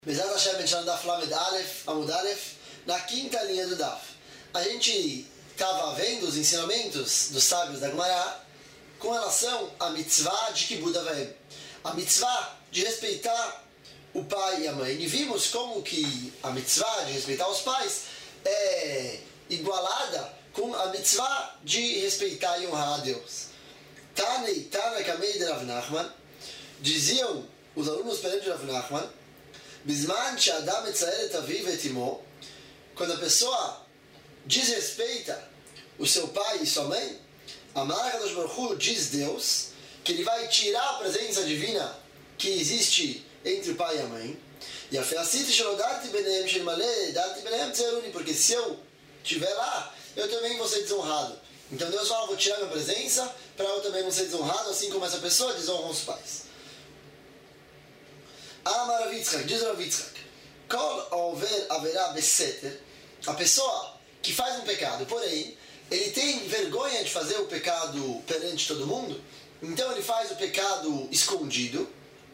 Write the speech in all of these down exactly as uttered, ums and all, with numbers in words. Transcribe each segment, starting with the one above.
Bezat Hashem, a gente anda Flamed Aleph, Amud Aleph, na quinta linha do Daf. A gente estava vendo os ensinamentos dos sábios da Gemara com relação à mitzvah de Kibud Avaim. A mitzvah de respeitar o pai e a mãe. E vimos como que a mitzvah de respeitar os pais é igualada com a mitzvah de respeitar e honrar a Deus. Tanei, Tanei Kamei de Rav Nachman, diziam os alunos perante Rav Nachman, Bisman Shadam Etzael et Aviv et Imo, quando a pessoa desrespeita o seu pai e sua mãe, Amar Kadosh Baruch Hu, diz Deus, que ele vai tirar a presença divina que existe entre o pai e a mãe. E a Feacite Shalodati Benehem Shelmale, Dati Benehem Tzeruni, porque se eu estiver lá, eu também vou ser desonrado. Então Deus fala, vou tirar minha presença para eu também não ser desonrado, assim como essa pessoa desonra os pais. Amar Rav Yitzchak, diz Rav Yitzchak, Kol over haverá beseter, a pessoa que faz um pecado, porém, ele tem vergonha de fazer o pecado perante todo mundo, então ele faz o pecado escondido,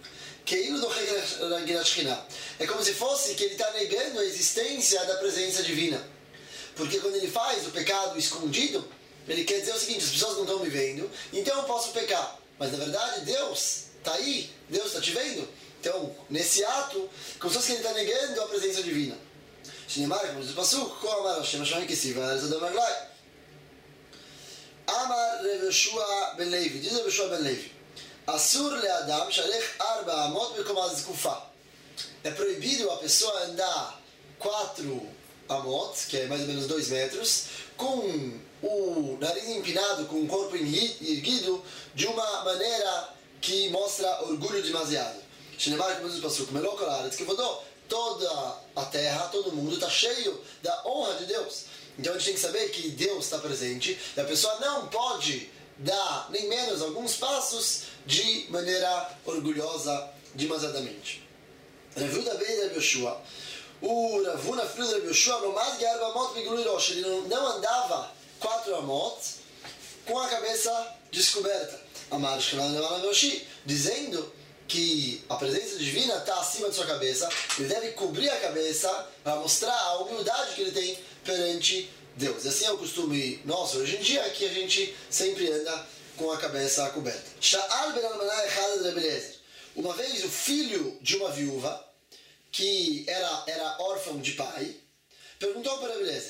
é como se fosse que ele está negando a existência da presença divina. Porque quando ele faz o pecado escondido, ele quer dizer o seguinte, as pessoas não estão me vendo, então eu posso pecar. Mas na verdade Deus está aí, Deus está te vendo. Então, nesse ato, como se fosse que ele está negando a presença divina. Amar Rav Yoshua ben Levi, diz Rav Yoshua ben Levi, Asur le'adam shalech arba amot bekomah zkufa. É proibido a pessoa andar quatro amot, que é mais ou menos dois metros, com o nariz empinado, com o corpo erguido, de uma maneira que mostra orgulho demasiado. Toda a terra, todo mundo está cheio da honra de Deus. Então a gente tem que saber que Deus está presente e a pessoa não pode dar nem menos alguns passos de maneira orgulhosa demasiadamente. Ravuda bem Rav Yoshua, o Ravuna filho de Rav Yoshua, ele não andava quatro amot com a cabeça descoberta. Amar dizendo que a presença divina está acima de sua cabeça, ele deve cobrir a cabeça para mostrar a humildade que ele tem perante Deus. E assim é o costume nosso hoje em dia, que a gente sempre anda com a cabeça coberta. Uma vez o filho de uma viúva, que era, era órfão de pai, perguntou para Eliezer,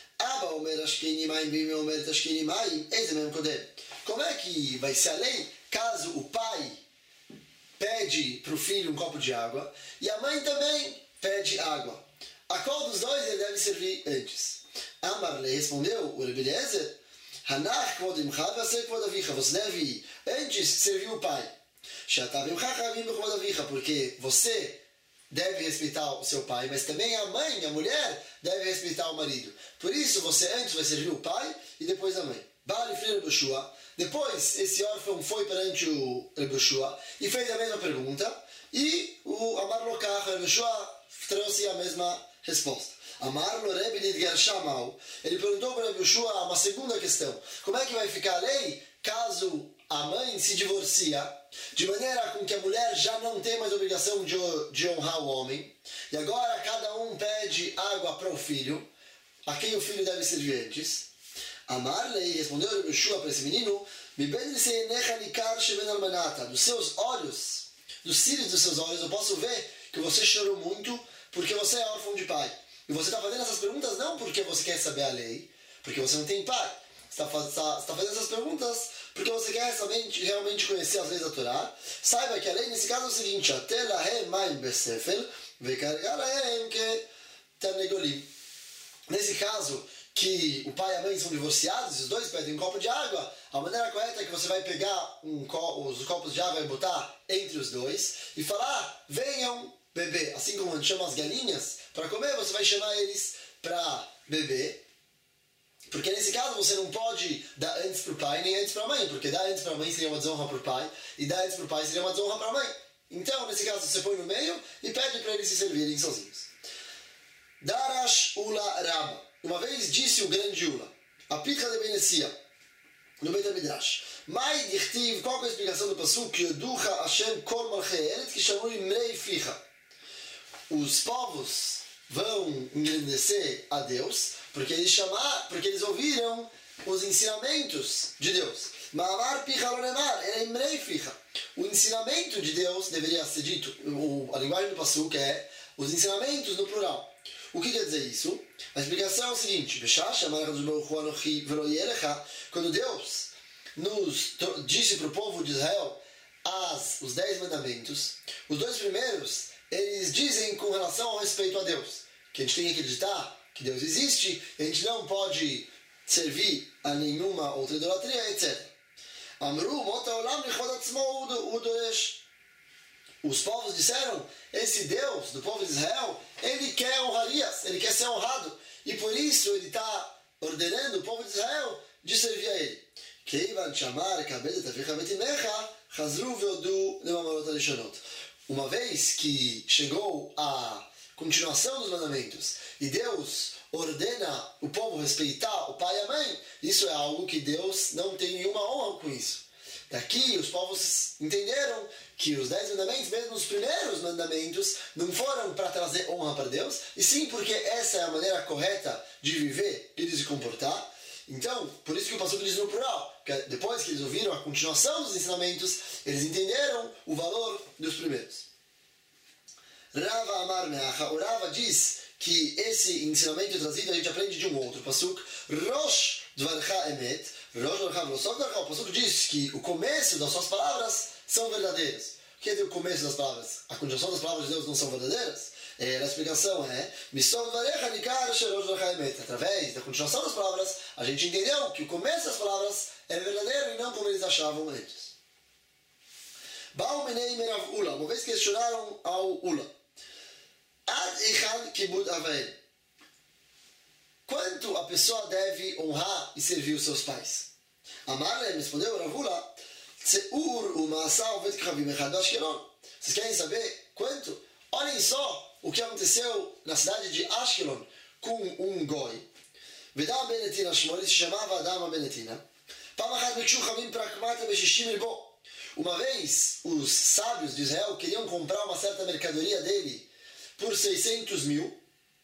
como é que vai ser a lei caso o pai pede para o filho um copo de água e a mãe também pede água? A qual dos dois ele deve servir antes? Amar-lhe respondeu o Rebbe Eliezer, Hanach kvod imcha v'aseh kvod avicha, você deve antes servir o pai, She'ata v'imcha chavim b'kvod avicha, porque você deve respeitar o seu pai, mas também a mãe, a mulher, deve respeitar o marido. Por isso você antes vai servir o pai e depois a mãe. Bali filho de Yoshua. Depois esse órfão foi perante o Rebbe Yoshua e fez a mesma pergunta, e o Amar Lokach, Rebbe Yoshua, trouxe a mesma resposta. Amar lo Rebbe Lidgar Shamal. Ele perguntou para Rebbe Yoshua uma segunda questão. Como é que vai ficar a lei caso a mãe se divorcia, de maneira com que a mulher já não tem mais obrigação de, de honrar o homem, e agora cada um pede água para o filho, a quem o filho deve servir antes? Amar-lhe, respondeu Rebbe Yoshua para esse menino, dos seus olhos, dos cílios dos seus olhos, eu posso ver que você chorou muito porque você é órfão de pai. E você está fazendo essas perguntas não porque você quer saber a lei, porque você não tem pai. Você está faz, tá, tá fazendo essas perguntas porque você quer saber, realmente conhecer as leis da Torá. Saiba que a lei nesse caso é o seguinte, nesse caso, que o pai e a mãe são divorciados, os dois pedem um copo de água, a maneira correta é que você vai pegar um co- os copos de água e botar entre os dois e falar, venham beber. Assim como a gente chama as galinhas para comer, você vai chamar eles para beber. Porque nesse caso você não pode dar antes para o pai nem antes para a mãe, porque dar antes para a mãe seria uma desonra para o pai e dar antes para o pai seria uma desonra para a mãe. Então, nesse caso, você põe no meio e pede para eles se servirem sozinhos. Darash Ula Raba. Uma vez disse o grande Ula, a Pitcha de Benecia, no Beit HaMidrash, Mai Dichtiv, qual é a explicação do Pasuk? Yoducha Hashem Kol Malchei Eretz, que chamou Imrei Ficha. os povos vão engrandecer a Deus, porque eles, chamar, porque eles ouviram os ensinamentos de Deus. Ma'amar picha lo nemar, era emrei ficha. O ensinamento de Deus deveria ser dito, o, a linguagem do Pasuk é os ensinamentos no plural. O que quer dizer isso? A explicação é o seguinte: quando Deus nos disse para o povo de Israel as, os dez mandamentos, os dois primeiros, eles dizem com relação ao respeito a Deus, que a gente tem que acreditar que Deus existe, a gente não pode servir a nenhuma outra idolatria, etcétera. Os povos disseram, esse Deus do povo de Israel, ele quer honrarias, ele quer ser honrado, e por isso ele está ordenando o povo de Israel de servir a ele. Uma vez que chegou a continuação dos mandamentos e Deus ordena o povo respeitar o pai e a mãe, isso é algo que Deus não tem nenhuma honra com isso. Daqui os povos entenderam que os dez mandamentos, mesmo os primeiros mandamentos, não foram para trazer honra para Deus, e sim porque essa é a maneira correta de viver e de se comportar. Então, por isso que o pastor diz no plural, que depois que eles ouviram a continuação dos ensinamentos, eles entenderam o valor dos primeiros. Rava Amar Meacha, o Rava diz que esse ensinamento trazido a gente aprende de um outro pasuk, Rosh Dvarcha Emet, Rosh Dvarcha V'losok Dvarcha, o pasuk diz que o começo das suas palavras são verdadeiras. O que é o começo das palavras? A continuação das palavras de Deus não são verdadeiras? É, a explicação é, através da continuação das palavras, a gente entendeu que o começo das palavras é verdadeiro e não como eles achavam antes. Uma vez questionaram ao Ula, quanto a pessoa deve honrar e servir os seus pais? Amarlem respondeu Ravula, vocês querem saber quanto? Olhem só o que aconteceu na cidade de Ashkelon com um goi. Vedama Benetina Shmol, ele se chamava Adama Benetina. Uma vez, os sábios de Israel queriam comprar uma certa mercadoria dele por seiscentos mil.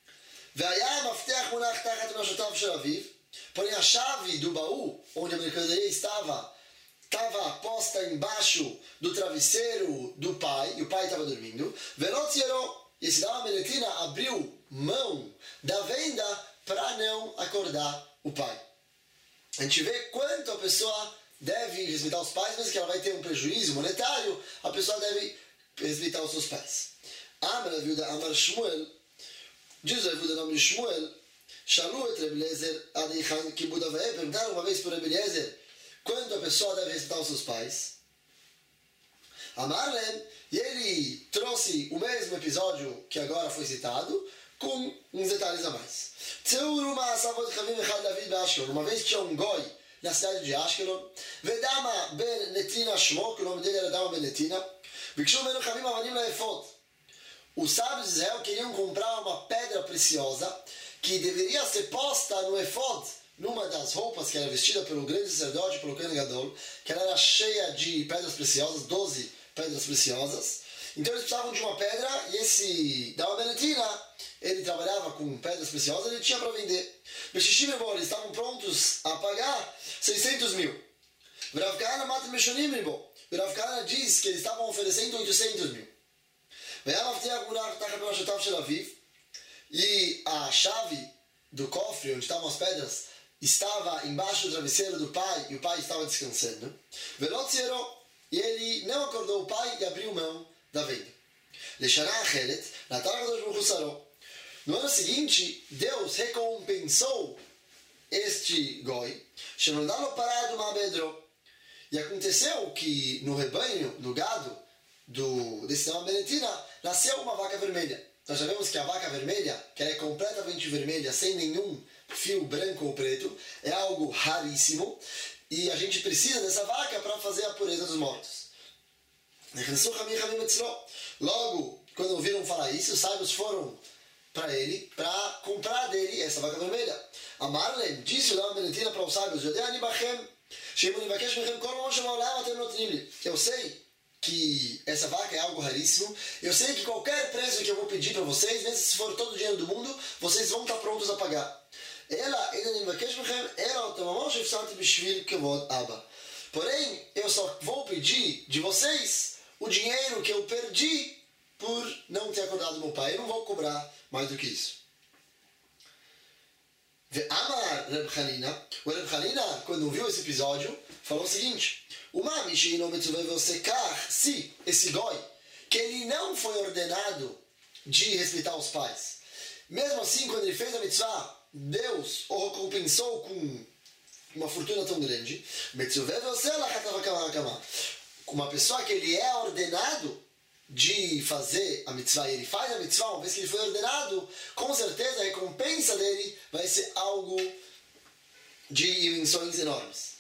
Porém, a chave do baú, onde a mercadoria estava, estava posta embaixo do travesseiro do pai, e o pai estava dormindo. E esse Adama Benetina abriu mão da venda para não acordar o pai. A gente vê quanto a pessoa deve respeitar os pais, mesmo que ela vai ter um prejuízo monetário, a pessoa deve respeitar os seus pais. Amar Aviuda Amar Shmuel, diz a Aviuda nome de Shmuel, Shalu et Rebbe Eliezer Adeichan Kibud Avae, perguntaram uma vez para Rebbe Eliezer quando a pessoa deve respeitar os seus pais. Amarlem, e ele trouxe o mesmo episódio que agora foi citado, com uns detalhes a mais. Uma vez tinha um goi na cidade de Ashkelon, Vedama ben Netina Shmo, que o nome dele era Dama ben Netina, os sábios de Israel queriam comprar uma pedra preciosa que deveria ser posta no efod, numa das roupas que era vestida pelo grande sacerdote, pelo Kohen Gadol, que ela era cheia de pedras preciosas, doze pedras preciosas. Então eles precisavam de uma pedra, e esse Dama Benetina, ele trabalhava com pedras preciosas, ele tinha para vender. Beshishim Ribo, eles estavam prontos a pagar seiscentos mil. Rav Kahana mata Meshonim Ribo. Rav Kahana diz que eles estavam oferecendo oitocentos mil. E a chave do cofre, onde estavam as pedras, estava embaixo do travesseiro do pai, e o pai estava descansando. E ele não acordou o pai e abriu mão da venda. No ano seguinte, Deus recompensou este goi, e aconteceu que no rebanho, no gado do, desse Dama Benetina, nasceu uma vaca vermelha. Nós sabemos que a vaca vermelha, que ela é completamente vermelha, sem nenhum fio branco ou preto, é algo raríssimo, e a gente precisa dessa vaca para fazer a pureza dos mortos. Logo, quando ouviram falar isso, os sábios foram para ele, para comprar dele essa vaca vermelha. Amarlem, disse o Dama Benetina para os sábios, eu sei que essa vaca é algo raríssimo. Eu sei que qualquer preço que eu vou pedir para vocês, mesmo se for todo o dinheiro do mundo, vocês vão estar prontos a pagar. Porém, eu só vou pedir de vocês o dinheiro que eu perdi por não ter acordado meu pai. Eu não vou cobrar mais do que isso. Amar Reb Hanina, o Reb Hanina, quando viu esse episódio, falou o seguinte: se esse goi, que ele não foi ordenado de respeitar os pais, mesmo assim, quando ele fez a mitzvah, Deus o recompensou com uma fortuna tão grande. Uma pessoa que ele é ordenado de fazer a mitzvah, e ele faz a mitzvah, uma vez que ele foi ordenado, com certeza a recompensa dele vai ser algo de dimensões enormes.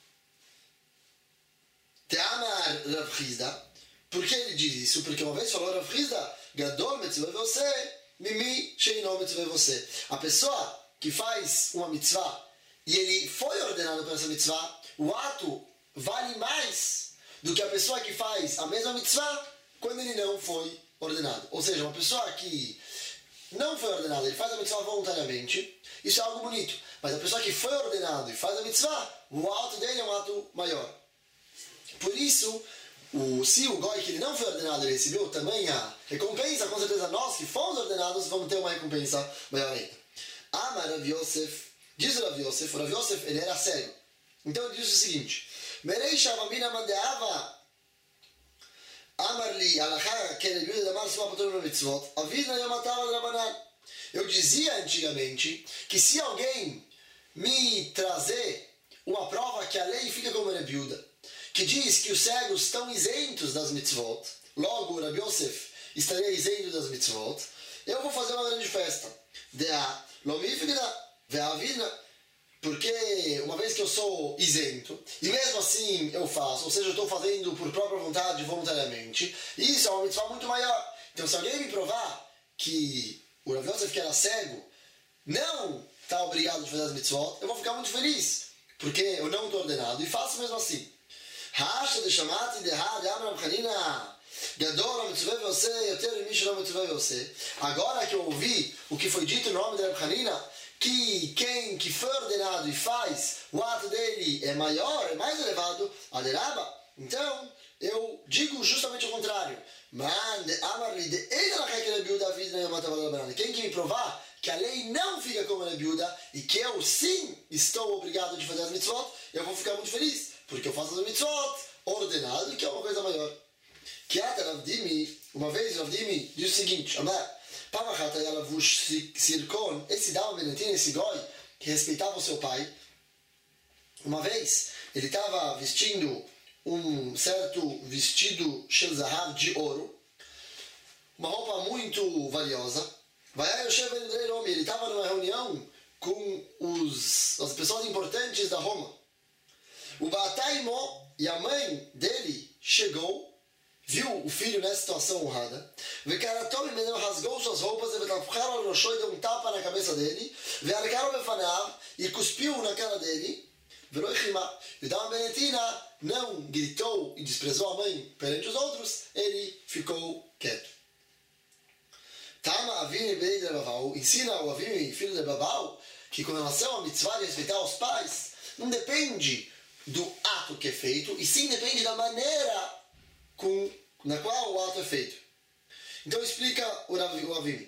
Te'amar Rav Hizda. Por que ele diz isso? Porque uma vez falou Rav Hizda, Gadol mitzvah você, mimi sheino mitzvah você. A pessoa que faz uma mitzvah e ele foi ordenado para essa mitzvah, o ato vale mais do que a pessoa que faz a mesma mitzvah quando ele não foi ordenado. Ou seja, uma pessoa que não foi ordenada, ele faz a mitzvah voluntariamente, isso é algo bonito. Mas a pessoa que foi ordenado e faz a mitzvah, o ato dele é um ato maior. Por isso, o, se o goi que ele não foi ordenado, ele recebeu também a recompensa, com certeza nós que fomos ordenados vamos ter uma recompensa maior ainda. Amar Rav Yosef, diz o Rav Yosef, o Rav Yosef ele era cego. Então ele diz o seguinte: Merei Shavamina Mandeava Amar-li Alachá Kerebiuda Damar Sumapotor Mitzvot Avidna Yamatava Drabanan. Eu dizia antigamente que se alguém me trazer uma prova que a lei fica como Rebiuda, que diz que os cegos estão isentos das mitzvot, logo Rav Yosef estaria isento das mitzvot, eu vou fazer uma grande festa. Dea Lomifigda Ve'avidna. Porque uma vez que eu sou isento, e mesmo assim eu faço, ou seja, eu estou fazendo por própria vontade, voluntariamente, isso é uma mitzvah muito maior. Então se alguém me provar que o Rav Yosef, que era cego, não está obrigado a fazer as mitzvot, eu vou ficar muito feliz, porque eu não estou ordenado, e faço mesmo assim. Rasha de chamati de ha de Amram Hanina Gadol mitzvah você, eu tenho mitzvah mitzvah você. Agora que eu ouvi o que foi dito no nome de Reb Hanina, que quem que foi ordenado e faz, o ato dele é maior, é mais elevado, aderaba. Então, eu digo justamente o contrário. Quem que me provar que a lei não fica como a biúda e que eu sim estou obrigado de fazer as mitzvot, eu vou ficar muito feliz, porque eu faço as mitzvot ordenado, que é uma coisa maior. Que até Ravdimi, uma vez Ravdimi diz o seguinte: Amar, esse Dalma Benetin, esse goi, que respeitava o seu pai, uma vez ele estava vestindo um certo vestido Shel Zahav de ouro, uma roupa muito valiosa. Ele estava numa reunião com os, as pessoas importantes da Roma. O Bataimo e a mãe dele chegou, viu o filho nessa situação honrada, rasgou suas roupas e deu um tapa na cabeça dele, e cuspiu na cara dele. E Dalma Benetina não gritou e desprezou a mãe perante os outros, ele ficou quieto. Tama Avini Beit de Babau ensina o Avini, filho de Babau, que com relação a mitzvah de respeitar os pais, não depende do ato que é feito, e sim depende da maneira com, na qual o ato é feito. Então explica o Avini.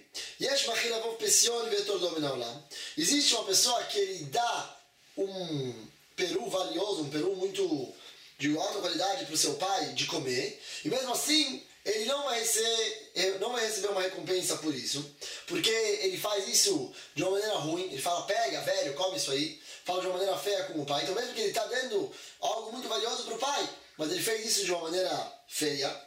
Existe uma pessoa que ele dá um peru valioso, um peru muito de alta qualidade para o seu pai de comer, e mesmo assim ele não vai, receber, não vai receber uma recompensa por isso, porque ele faz isso de uma maneira ruim. Ele fala: pega, velho, come isso aí. Fala de uma maneira feia com o pai. Então mesmo que ele está dando algo muito valioso para o pai, mas ele fez isso de uma maneira feia.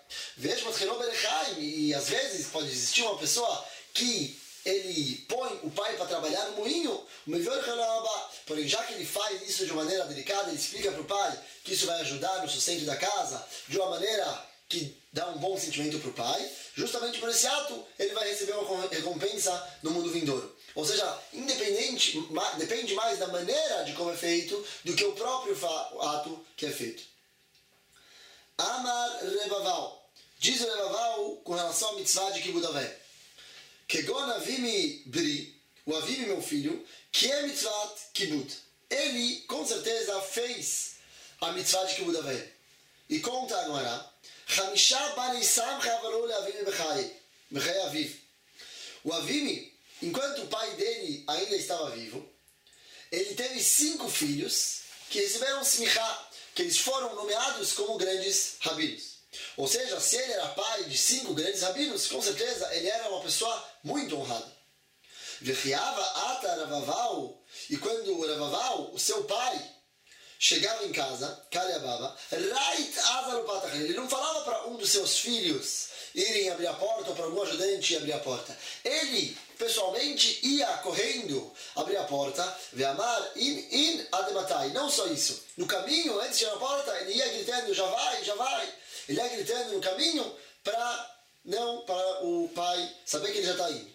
E às vezes pode existir uma pessoa que ele põe o pai para trabalhar no moinho, porém já que ele faz isso de uma maneira delicada, ele explica para o pai que isso vai ajudar no sustento da casa, de uma maneira que dá um bom sentimento para o pai. Justamente por esse ato ele vai receber uma recompensa no mundo vindouro. Ou seja, independente, depende mais da maneira de como é feito do que o próprio ato que é feito. Amar Rebaval. Diz o Rebaval com relação à mitzvah de Kibud Avim. Kegon Avimi Bri, o Avimi, meu filho, que é mitzvah Kibud. Ele, com certeza, fez a mitzvah de Kibud Avim. E conta agora, Hamishah Bani Samcha Avaru Le'Avimi Bechai, Bechai Aviv. O Avimi, enquanto o pai dele ainda estava vivo, ele teve cinco filhos que receberam smichá, que eles foram nomeados como grandes rabinos. Ou seja, se ele era pai de cinco grandes rabinos, com certeza ele era uma pessoa muito honrada. Vechiava ata Ravaval, e quando o Ravaval, o seu pai, chegava em casa, Kaliababa, Rait Azalupatach, ele não falava para um dos seus filhos irem abrir a porta ou para algum ajudante ir abrir a porta. Ele, pessoalmente, ia correndo abrir a porta, Veamar in in adematai. Não só isso. No caminho, antes de ir na porta, ele ia gritando, já vai, já vai. Ele ia gritando no caminho para não para o pai saber que ele já está indo.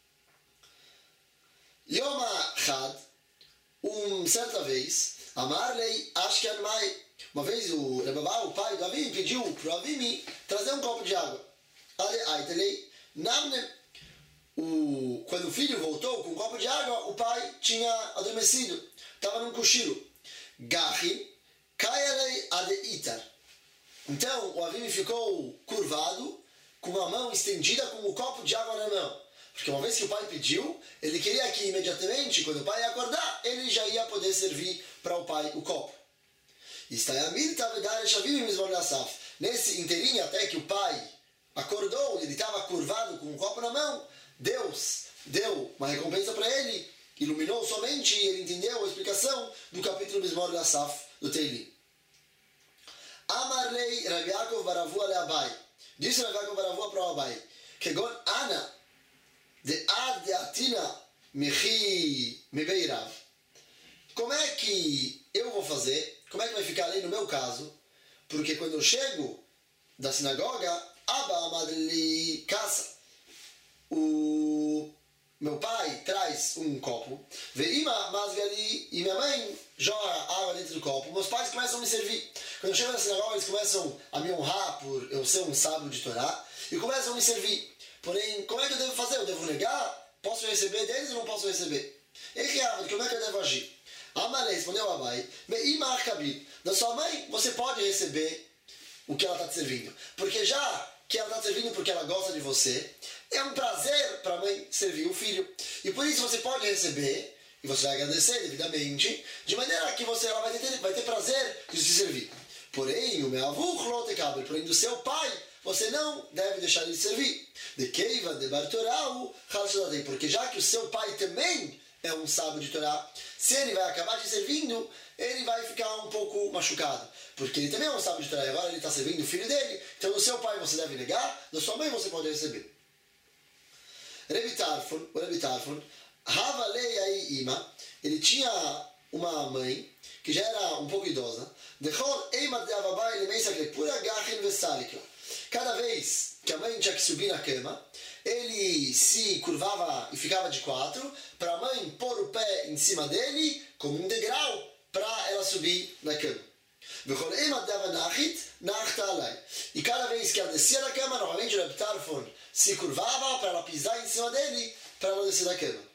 Yoma Chad, um certa vez, Amarlei Ashken Mai. Uma vez o Rebabá, o pai do Avim, pediu para o Avimi trazer um copo de água. O, quando o filho voltou com um copo de água, o pai tinha adormecido. Estava num cochilo. Gachi Kayarei Adeitar. Então o Avim ficou curvado, com a mão estendida, com o copo de água na mão. Porque uma vez que o pai pediu, ele queria que imediatamente, quando o pai ia acordar, ele já ia poder servir para o pai o copo. Nesse inteirinho, até que o pai acordou, ele estava curvado com um copo na mão, Deus deu uma recompensa para ele, iluminou sua mente e ele entendeu a explicação do capítulo Mizmor de Asaf do Teilim. Amarlei Rav Yaakov Baravua le Abai. Disse Rav Yaakov Baravua para o Abai, Kegon Ana de Ad de Atina Mechi Mebeirav. Como é que eu vou fazer? Como é que vai ficar ali no meu caso? Porque quando eu chego da sinagoga, Abba Amadli caça. O meu pai traz um copo, Veima Masgali, e minha mãe joga água dentro do copo. Meus pais começam a me servir. Quando eu chego na sinagoga, eles começam a me honrar por eu ser um sábio de Torá e começam a me servir. Porém, como é que eu devo fazer? Eu devo negar? Posso receber deles ou não posso receber? E como é que eu devo agir? Amalei respondeu a Abai, Veima Arkabi, da sua mãe você pode receber o que ela está te servindo. Porque já que ela está servindo porque ela gosta de você, é um prazer para a mãe servir o filho. E por isso você pode receber, e você vai agradecer devidamente, de maneira que você ela vai, ter, vai ter prazer de se servir. Porém, o meu avô, porém do seu pai, você não deve deixar de servir. De Keiva, de Bartorau, porque já que o seu pai também é um sábio de Torá, se ele vai acabar te servindo, ele vai ficar um pouco machucado. Porque ele também é um sábio de Torá, e agora ele está servindo o filho dele, então do seu pai você deve negar, da sua mãe você pode receber. Rebi Tarfon, o Rebi Tarfon, Havalei aí Ima, ele tinha uma mãe que já era um pouco idosa, cada vez que a mãe tinha que subir na cama, ele se curvava e ficava de quatro, para a mãe pôr o pé em cima dele, como um degrau, para ela subir na cama. E cada vez que ela descia da cama, novamente o Reb Tarfon se curvava para ela pisar em cima dele, para ela descer da cama.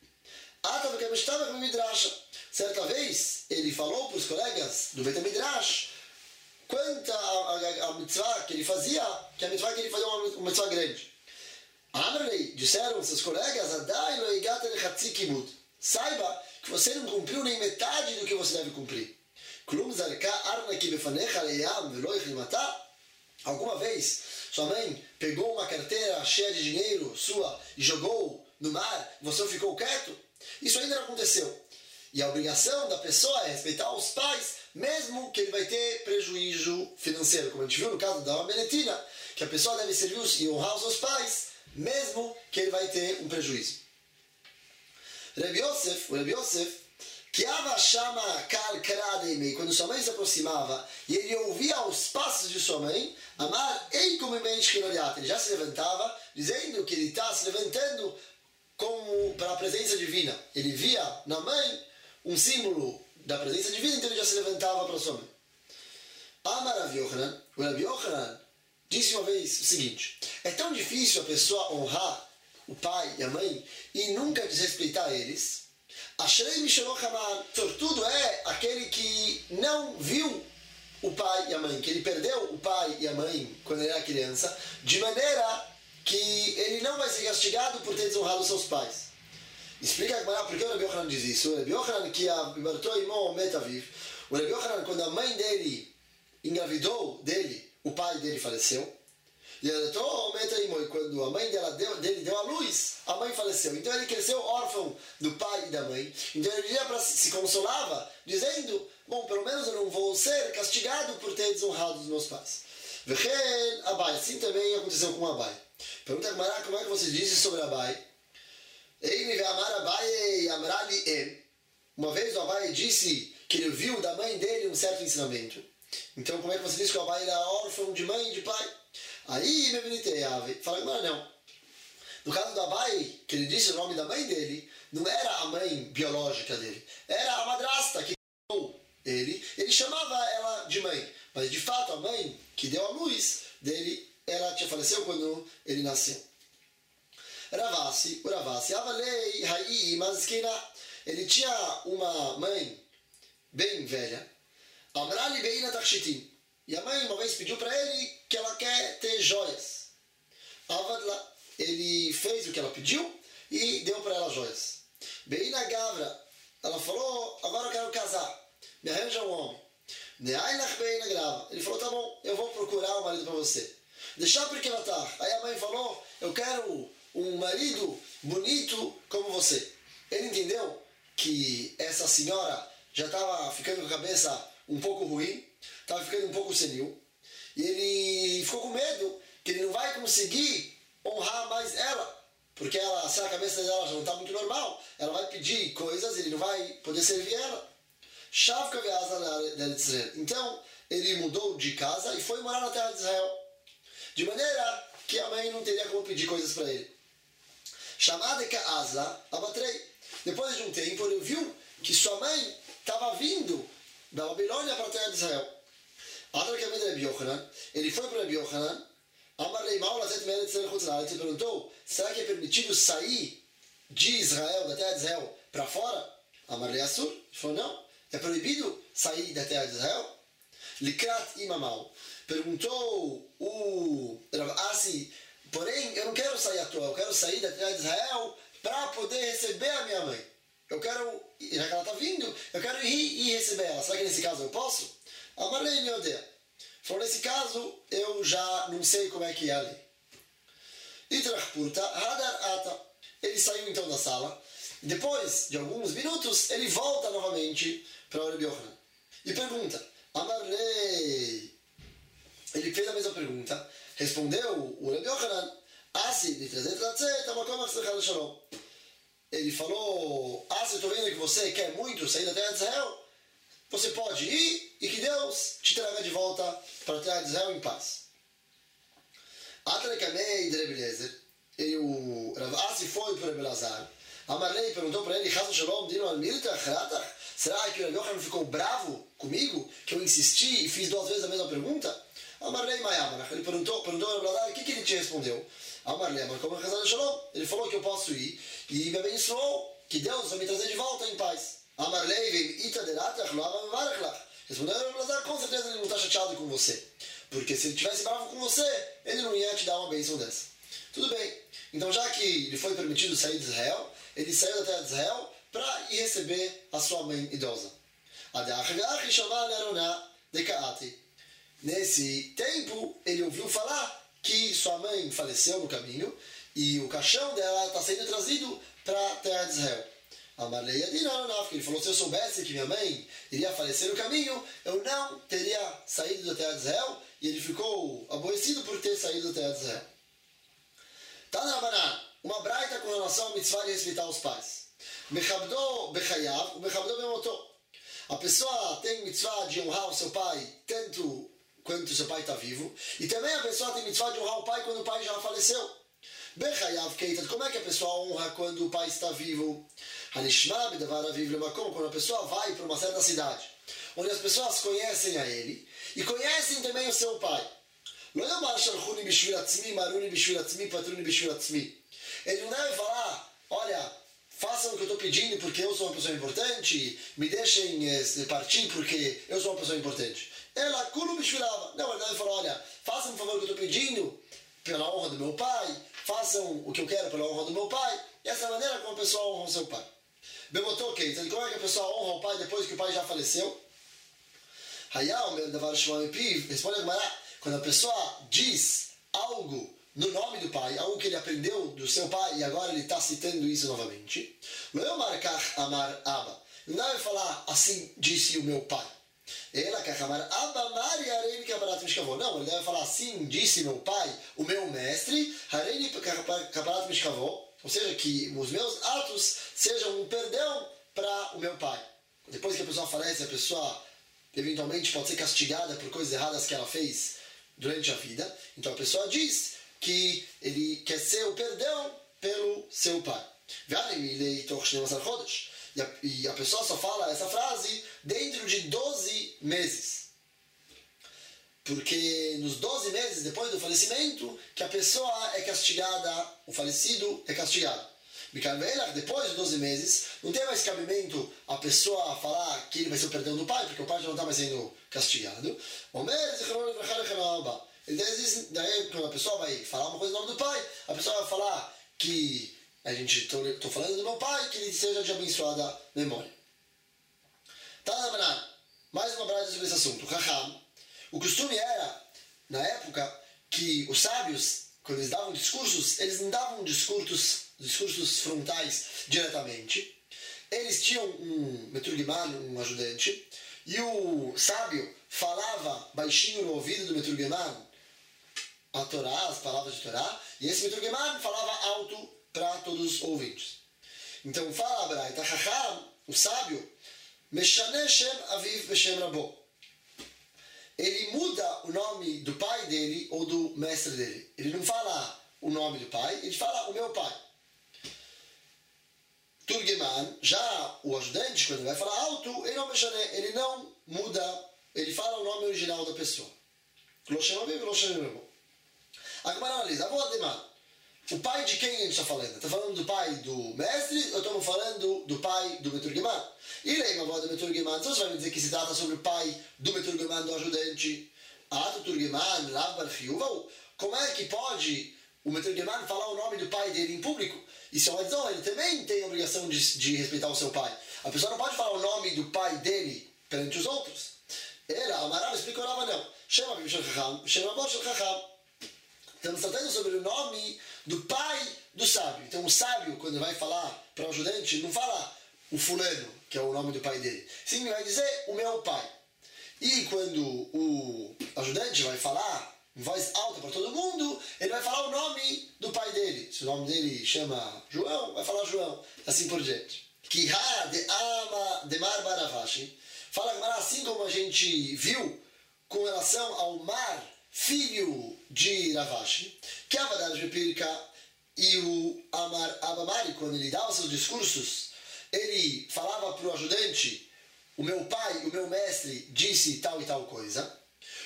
Certa vez, ele falou para os colegas do Beit HaMidrash quanto a, a, a mitzvah que ele fazia, que a mitzvah que ele fazia uma, uma mitzvah grande. Amarlei, disseram seus colegas, Adai lo igata lechatzi kibud. Saiba que você não cumpriu nem metade do que você deve cumprir. Klum zarka arnaki befanecha leyam velo ichlimata. Alguma vez, sua mãe pegou uma carteira cheia de dinheiro sua e jogou no mar, você ficou quieto? Isso ainda não aconteceu. E a obrigação da pessoa é respeitar os pais, mesmo que ele vai ter prejuízo financeiro. Como a gente viu no caso da Benetina, que a pessoa deve servir e honrar os seus pais, mesmo que ele vai ter um prejuízo. Rabbi Yosef, o Rabbi Yosef, que Avashama Kal Kradei, quando sua mãe se aproximava e ele ouvia os passos de sua mãe, Amar Ei Kumimench Kinoriat, ele já se levantava, dizendo que ele está se levantando como para a presença divina. Ele via na mãe um símbolo da presença divina, então ele já se levantava para sua mãe. Amar Rav Yochanan, o Rav Yochanan disse uma vez o seguinte: é tão difícil a pessoa honrar o pai e a mãe e nunca desrespeitar eles. Ashrei Mishelo Hamar, sortudo é aquele que não viu o pai e a mãe, que ele perdeu o pai e a mãe quando ele era criança, de maneira que ele não vai ser castigado por ter desonrado seus pais. Explica por que o Rav Yochanan diz isso. O Rav Yochanan, que abertou irmão Metaviv, o Rav Yochanan, quando a mãe dele engravidou dele, o pai dele faleceu. E quando a mãe dela deu, dele deu à luz, a mãe faleceu. Então ele cresceu órfão do pai e da mãe. Então ele ia pra, se consolava, dizendo: bom, pelo menos eu não vou ser castigado por ter desonrado os meus pais. Abai, assim também aconteceu com Abai. Pergunta a Gemara, como é que você disse sobre Abai? Uma vez o Abai disse que ele viu da mãe dele um certo ensinamento. Então como é que você disse que o Abai era órfão de mãe e de pai? Aí, me benitei, fala, não, não. No caso do Abai, que ele disse o nome da mãe dele, não era a mãe biológica dele, era a madrasta que criou ele. Ele chamava ela de mãe, mas de fato a mãe que deu a luz dele, ela tinha faleceu quando ele nasceu. Ravasi, o Ravasi, Avalei, Hai, Mazkina, ele tinha uma mãe bem velha, Amrali Beina Takshitin. E a mãe uma vez pediu para ele que ela quer ter joias. Avadla, ele fez o que ela pediu e deu para ela joias. Beina Gavra, ela falou, agora eu quero casar, me arranja um homem. Neailach Beina Grava, ele falou, tá bom, eu vou procurar um marido para você. Deixar porque ela tá. Aí a mãe falou, eu quero um marido bonito como você. Ele entendeu que essa senhora já estava ficando com a cabeça um pouco ruim, estava ficando um pouco senil, e ele ficou com medo que ele não vai conseguir honrar mais ela, porque ela, se a cabeça dela já não está muito normal, ela vai pedir coisas e ele não vai poder servir ela. Então ele mudou de casa e foi morar na terra de Israel, de maneira que a mãe não teria como pedir coisas para ele. Chamada Asla, abatrei. Depois de um tempo ele viu que sua mãe estava vindo da Babilônia para a terra de Israel. Ele foi para Rav Yochanan. Ele perguntou: será que é permitido sair de Israel, da terra de Israel, para fora? Amarlei Assur. Ele falou: não, é proibido sair da terra de Israel. Likrat Imamal. Perguntou o Rav Asi: porém, eu não quero sair à toa, eu quero sair da terra de Israel para poder receber a minha mãe. Eu quero, já que ela está vindo, eu quero ir e receber ela. Será que nesse caso eu posso? Amarlei me odeia. Falou, nesse caso, eu já não sei como é que é a lei. Itrachpurta, Hadar Ata. Ele saiu então da sala. Depois de alguns minutos, ele volta novamente para o Rav Yochanan. E pergunta, Amarlei. Ele fez a mesma pergunta. Respondeu o Rav Yochanan, Asi, de trazer tratzet, amakom shalom shalom. Ele falou, ah, se eu estou vendo que você quer muito sair da terra de Israel, você pode ir e que Deus te traga de volta para a terra de Israel em paz. Atrekamei de Rebelezer, o Rav Asi foi para Belazar. Amarlei perguntou para ele, será que o Rav Yochanan ficou bravo comigo, que eu insisti e fiz duas vezes a mesma pergunta? Amarlei Mayamarach, ele perguntou, perguntou para Belazar, o que, que ele te respondeu? Amarlei, ele falou que eu posso ir e me abençoou, que Deus vai me trazer de volta em paz. Amarlei veio ita delatach lo amavarachlach. Respondeu Belazar, com certeza ele não está chateado com você, porque se ele tivesse bravo com você, ele não ia te dar uma bênção dessa. Tudo bem, então já que lhe foi permitido sair de Israel, ele saiu da terra de Israel para ir receber a sua mãe idosa. Nesse tempo, ele ouviu falar que sua mãe faleceu no caminho e o caixão dela está sendo trazido para a terra de Israel. Amarlei Adinanaf, ele falou, se eu soubesse que minha mãe iria falecer no caminho, eu não teria saído da terra de Israel, e ele ficou aborrecido por ter saído da terra de Israel. Tanabaná, uma braita com relação à mitzvah de respeitar os pais. Mechabdo bechayav, mechabdo bemoto. A pessoa tem mitzvah de honrar o seu pai tanto quanto o seu pai está vivo, e também a pessoa tem mitzvah de honrar o pai quando o pai já faleceu. Bechayav keitat, como é que a pessoa honra quando o pai está vivo? Hanishma bedavar aviv lemakom, quando a pessoa vai para uma certa cidade, onde as pessoas conhecem a ele e conhecem também o seu pai. Ele não deve falar, olha, façam o que eu estou pedindo porque eu sou uma pessoa importante, me deixem eh, partir porque eu sou uma pessoa importante. Ela, Kulu Bishvilava. Não, ele deve falar, olha, façam o favor que eu estou pedindo pela honra do meu pai, façam o que eu quero pela honra do meu pai. E essa é a maneira como a pessoa honra o seu pai. Bemotoke, então como é que a pessoa honra o pai depois que o pai já faleceu? Hayao, meu Davar Shimon Piv, responde a Gemara, quando a pessoa diz algo no nome do pai, algo que ele aprendeu do seu pai e agora ele está citando isso novamente. Não é marcar amar Abba. Não deve falar assim disse o meu pai. Ela quer amar Abba Mari Harei Kabarat Mishkavó. Não, ele deve falar assim disse meu pai, o meu mestre, Harei Kabarat Mishkavó. Ou seja, que os meus atos sejam um perdão para o meu pai. Depois que a pessoa falece, a pessoa eventualmente pode ser castigada por coisas erradas que ela fez durante a vida. Então a pessoa diz que ele quer ser o perdão pelo seu pai. E a, e a pessoa só fala essa frase dentro de doze meses. Porque nos doze meses depois do falecimento, que a pessoa é castigada, o falecido é castigado. Depois de doze meses, não tem mais cabimento a pessoa falar que ele vai ser o perdão do pai, porque o pai já não está mais sendo castigado. Daí, quando a pessoa vai falar uma coisa no nome do pai, a pessoa vai falar que a gente estou falando do meu pai, que ele seja de abençoada memória. Tá, mais uma frase sobre esse assunto. O costume era, na época, que os sábios, quando eles davam discursos, eles não davam discursos, discursos frontais diretamente. Eles tinham um meturguimán, um ajudante, e o sábio falava baixinho no ouvido do meturguimán a Torá, as palavras de Torá, e esse meturguimán falava alto para todos os ouvintes. Então fala a Braita, Chacham, o sábio, Meshane Shem Aviv Beshem Rabo. Ele muda o nome do pai dele ou do mestre dele. Ele não fala o nome do pai, ele fala o meu pai. Turgeman, já o ajudante, quando ele vai falar alto, ele não, ele não muda, ele fala o nome original da pessoa. A Gemara analisa, o pai de quem a gente está falando? Está falando do pai do mestre ou estamos falando do pai do Meturgeman? E lei, avó do Meturgeman, então você vai me dizer que se trata sobre o pai do Meturgeman, do ajudante. Ah, do Turgeman, Lavar Fiuva, como é que pode o Meturgeman falar o nome do pai dele em público? Isso é uma dizer, ele também tem a obrigação de, de respeitar o seu pai. A pessoa não pode falar o nome do pai dele perante os outros. Ela, a Marava explica o Rava não. Chama Bim Shel Chacham, chama Bim Shel Chacham. Estamos tratando sobre o nome do pai do sábio. Então o sábio, quando vai falar para o ajudante, não fala o fulano, que é o nome do pai dele. Sim, ele vai dizer o meu pai. E quando o ajudante vai falar em voz alta para todo mundo, ele vai falar o nome do pai dele. Se o nome dele chama João, vai falar João. Assim por diante. Kiha de ama de mar baravashi. Fala assim como a gente viu com relação ao Mar, filho de Ravashi, que é a Vadar de Pirka, e o Amar Abamari, quando ele dava seus discursos, ele falava para o ajudante, o meu pai, o meu mestre, disse tal e tal coisa.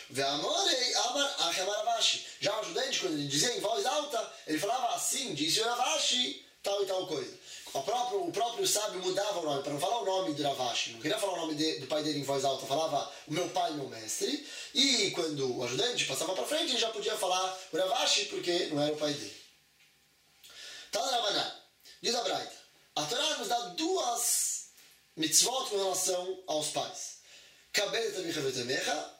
Já o ajudante, quando ele dizia em voz alta, ele falava assim, disse o Ravashi, tal e tal coisa. O próprio, o próprio sábio mudava o nome, para não falar o nome do Ravashi, não queria falar o nome de, do pai dele em voz alta, falava o meu pai e meu mestre, e quando o ajudante passava para frente, ele já podia falar o Ravashi, porque não era o pai dele. Tá na Rabaná, diz a Braita, a Torá nos dá duas mitzvot com relação aos pais. Kabel também revetemecha,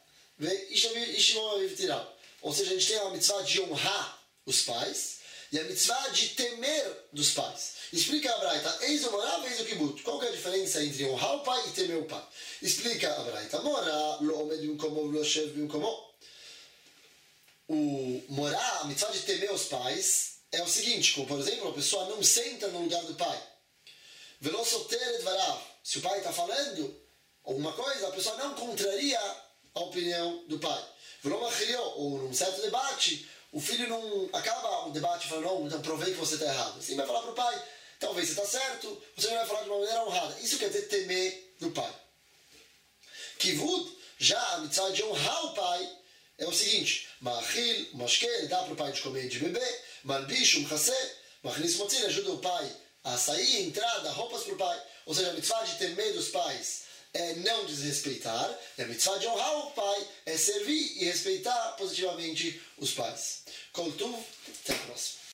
ou seja, a gente tem a mitzvah de honrar os pais, e a mitzvah de temer dos pais. Explica a Braita, eis o morá, eis o kibut. Qual que é a diferença entre honrar o pai e temer o pai? Explica a Braita, morá, lo omed bimkomo, lo shev bimkomo. O morá, a mitzvah de temer os pais, é o seguinte, como por exemplo, a pessoa não senta no lugar do pai. Velo soter edvarav. Se o pai está falando alguma coisa, a pessoa não contraria a opinião do pai. Velo machrio, ou num certo debate, o filho não acaba o debate falando, não, então provei que você está errado. Assim vai falar para o pai, talvez você está certo, você não vai falar de uma maneira honrada. Isso quer dizer temer do pai. Kivud, já a mitzvah de honrar o pai, é o seguinte: Ma'achil, Moshke, dá para o pai de comer e de beber, Malbish, Umchase, Machnis Motzir, ajuda o pai a sair, entrar, dar roupas para o pai. Ou seja, a mitzvah de temer dos pais é não desrespeitar, e a mitzvah de honrar o pai é servir e respeitar positivamente os pais. Kol Tuv, até a próxima.